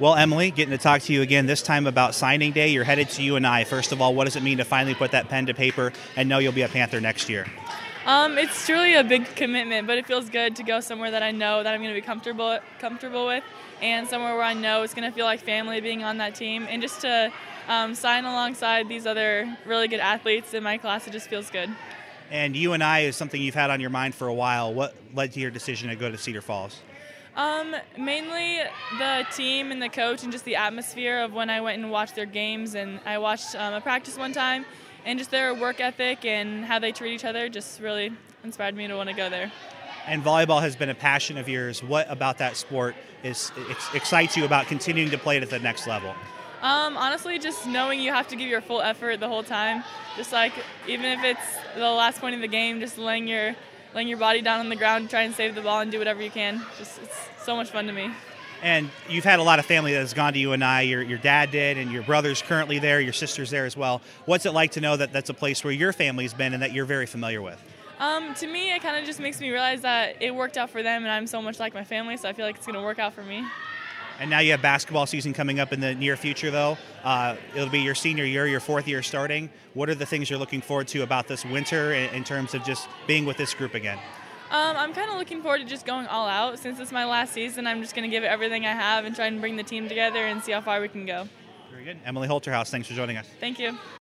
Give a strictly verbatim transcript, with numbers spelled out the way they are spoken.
Well, Emily, getting to talk to you again, this time about signing day. You're headed to U N I. First of all, what does it mean to finally put that pen to paper and know you'll be a Panther next year? Um, it's truly a big commitment, but it feels good to go somewhere that I know that I'm going to be comfortable comfortable with, and somewhere where I know it's going to feel like family being on that team, and just to um, sign alongside these other really good athletes in my class. It just feels good. And U N I is something you've had on your mind for a while. What led to your decision to go to Cedar Falls? Um, mainly the team and the coach and just the atmosphere of when I went and watched their games, and I watched um, a practice one time, and just their work ethic and how they treat each other just really inspired me to want to go there. And volleyball has been a passion of yours. What about that sport is ex- excites you about continuing to play it at the next level? Um, honestly, just knowing you have to give your full effort the whole time. Just like, even if it's the last point of the game, just laying your laying your body down on the ground, try and save the ball and do whatever you can. Just it's so much fun to me. And you've had a lot of family that has gone to U N I. Your, your dad did, and your brother's currently there, your sister's there as well. What's it like to know that that's a place where your family's been and that you're very familiar with? Um, to me, it kind of just makes me realize that it worked out for them, and I'm so much like my family, so I feel like it's going to work out for me. And now you have basketball season coming up in the near future, though. Uh, it'll be your senior year, your fourth year starting. What are the things you're looking forward to about this winter in, in terms of just being with this group again? Um, I'm kind of looking forward to just going all out. Since it's my last season, I'm just going to give it everything I have and try and bring the team together and see how far we can go. Very good. Emily Holterhouse, thanks for joining us. Thank you.